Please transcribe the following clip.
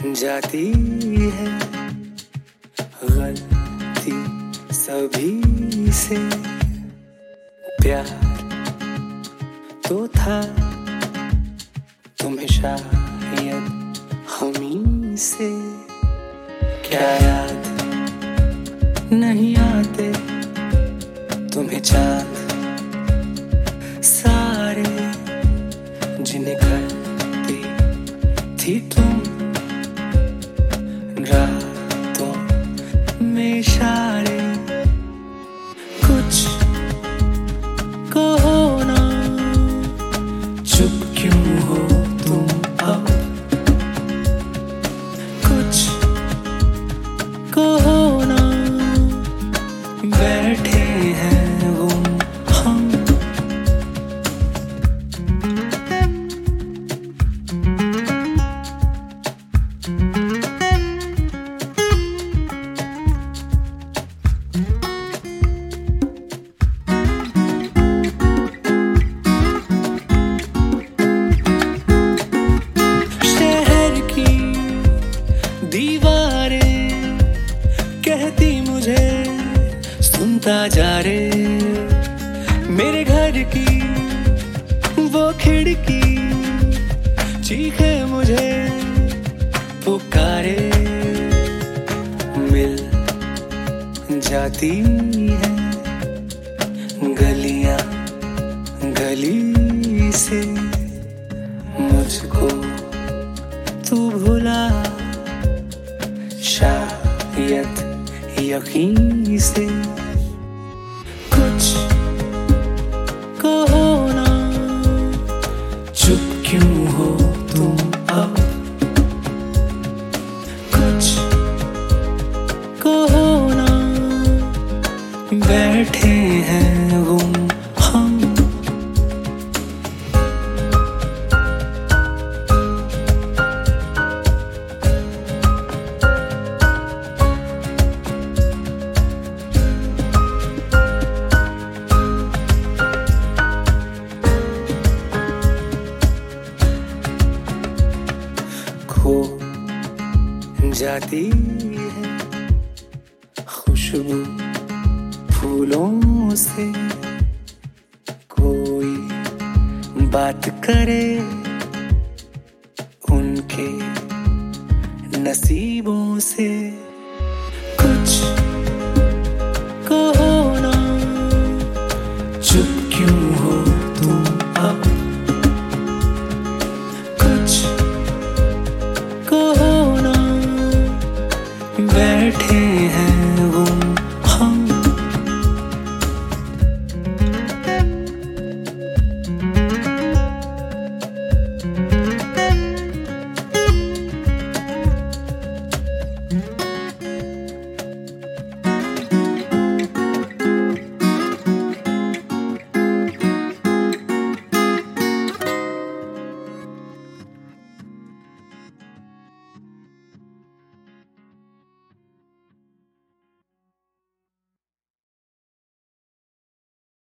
जाती है गलती सभी से। प्यार तो था तुम्हें शायद हमी से। क्या याद नहीं आते तुम्हें चांद सारे जिन्हें करती थी तुम रातों में इशारे। कुछ कहो ना, चुप क्यों हो तुम अब? कुछ कहो ना, बैठे हैं हम। शहर की दीवारें कहती मुझे सुनता जा रे। मेरे घर की वो खिड़की चीखे मुझे पुकारे। मिल जाती है गलियां गली से। मुझको तू भुला शायद यकीन से। कुछ कहो ना, चुप क्यों हो तुम अब? कुछ कहो ना, बैठे हैं हम। खो जाती है खुशबू फूलों से। कोई बात करे उनके नसीबों से।